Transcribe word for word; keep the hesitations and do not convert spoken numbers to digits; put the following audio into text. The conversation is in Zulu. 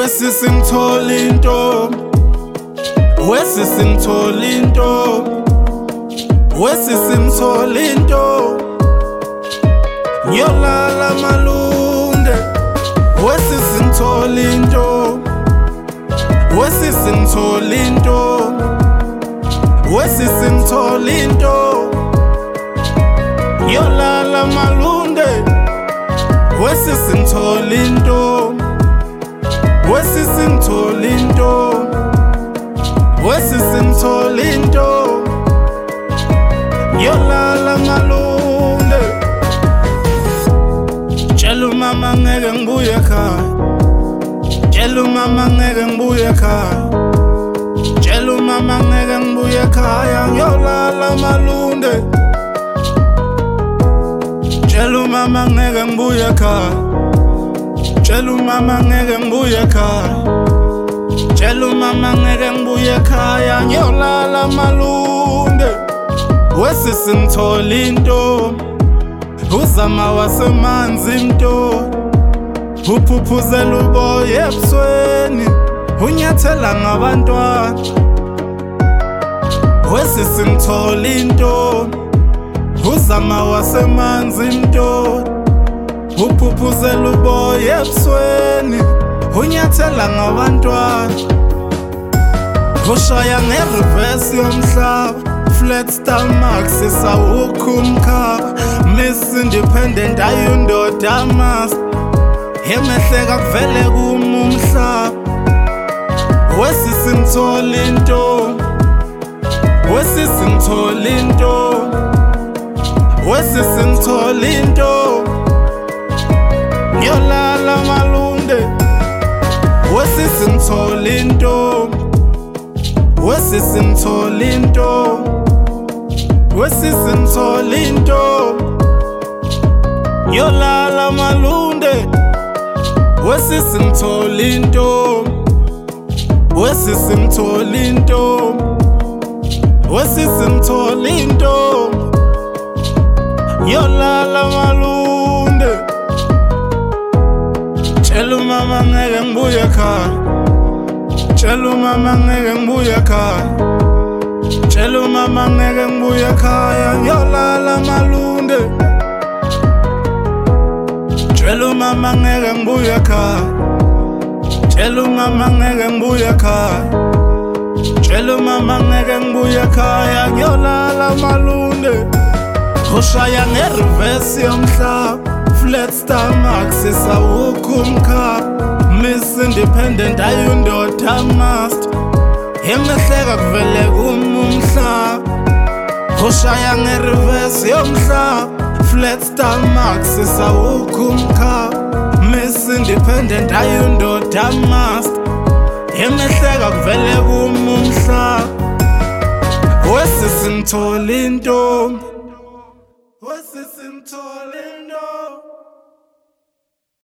Wesisi ngithola intombi, wesisi ngithola intombi, wesisi ngithola intombi, ngiyolala Malunde. Wesisi ngithola intombi, wesisi ngithola intombi, wesisi ngithola intombi, ngiyolala Malunde. Wesisi ngithola intombi, wesisi ngithola intombi, wesisi ngithola intombi, ngiyolala Malunde. Tshela umama ngeke ngibuye ekhaya, tshela umama ngeke ngibuye ekhaya, tshela umama ngeke ngibuye ekhaya, ngiyolala Malunde. Tshela umama ngeke ngibuye ekhaya, tshela umama ngeke ngibuye ekhaya, tshela umama ngeke ngibuye ekhaya, ngiyolala Malunde. Wesisi ngithola intombi, uzama wasemanzi mntombi, uphuphuzela uboya ebusweni, unyathela ngabantwana. Wesisi ngithola intombi, uzama wasemanzi mntombi, uphuphuzela uboya ebusweni, unyathela ngabantwana. Ushaya nge-reverse yomhlaba, flat stomach sisawukho umkhaba, Miss Independent ayindoda master, emehleka kuvele kuma umhlaba. Wesisi ngithola intombi, wesisi ngithola intombi, wesisi ngithola intombi, ngiyolala Malunde. Wesisi ngithola intombi, wesisi ngithola intombi, wesisi ngithola intombi, ngiyolala Malunde. Wesisi ngithola intombi, wesisi ngithola intombi, wesisi ngithola intombi, ngiyolala Malunde. Tshela umama ngeke ngibuye ekhaya, tshela umama ngeke ngibuye ekhaya, tshela umama ngeke ngibuye ekhaya, ngiyolala Malunde. Tshela umama ngeke ngibuye ekhaya, tshela umama ngeke ngibuye ekhaya, tshela umama ngeke ngibuye ekhaya, ngiyolala Malunde. Ushaya nge-reverse yomhlaba, flat stomach sisawukho umkhaba, Miss Independent ayindoda master, emehleka kuvele kuma umhlaba. Ushaya nge-reverse yomhlaba, flat stomach sisawukho umkhaba, Miss Independent ayindoda master, emehleka kuvele kuma umhlaba. Wesisi ngithola intombi, wesisi ngithola